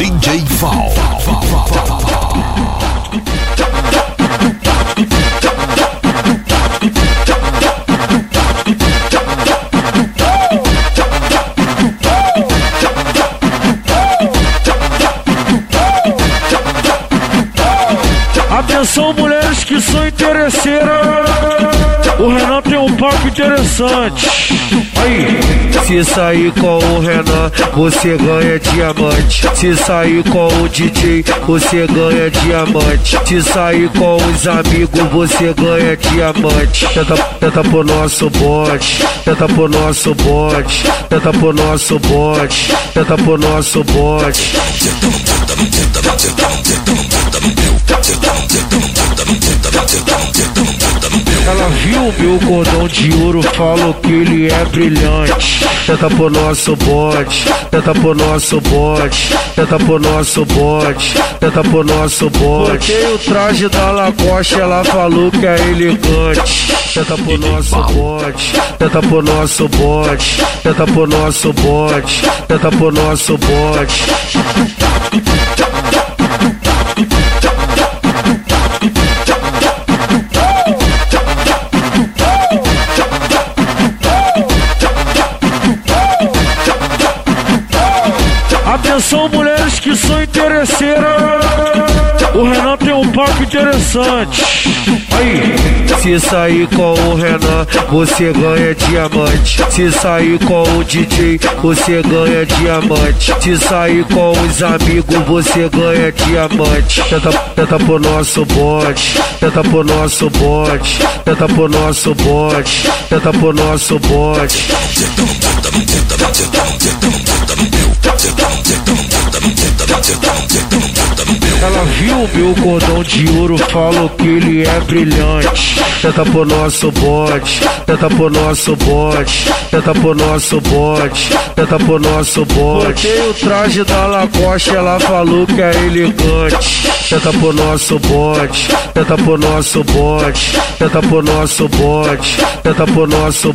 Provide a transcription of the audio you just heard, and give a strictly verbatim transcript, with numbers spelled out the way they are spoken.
D J Val. Atenção, mulheres que são interesseiras, o Renan tem um papo interessante. Aí, se sair com o Renan, você ganha diamante. Se sair com o D J, você ganha diamante. Se sair com os amigos, você ganha diamante. Tenta, tenta pro nosso bonde, tenta pro nosso bonde, tenta pro nosso bonde, tenta pro nosso bonde. Ela viu meu cordão de ouro, falou que ele é brilhante. Tenta pro nosso bonde, tenta pro nosso bonde, tenta pro nosso bonde, tenta pro nosso bonde. Botei o traje da Lacoste, ela falou que é elegante. Tenta pro nosso bonde, tenta pro nosso bonde, tenta pro nosso bonde, tenta pro nosso bonde. Atenção, mulheres que são interesseiras, o Renan tem um papo interessante. Aí, se sair com o Renan, você ganha diamante. Se sair com o D J, você ganha diamante. Se sair com os amigos, você ganha diamante. Tenta, tenta pro nosso bonde, tenta pro nosso bonde, tenta pro nosso bonde, tenta pro nosso bonde. Ela viu meu cordão de ouro, falou que ele é brilhante. Tenta pro nosso bonde, tenta pro nosso bonde, tenta pro nosso bonde, tenta pro nosso bonde. Botei o traje da Lacoste, ela falou que é elegante. Tenta pro nosso bonde, tenta pro nosso bonde, tenta pro nosso bonde, tenta pro nosso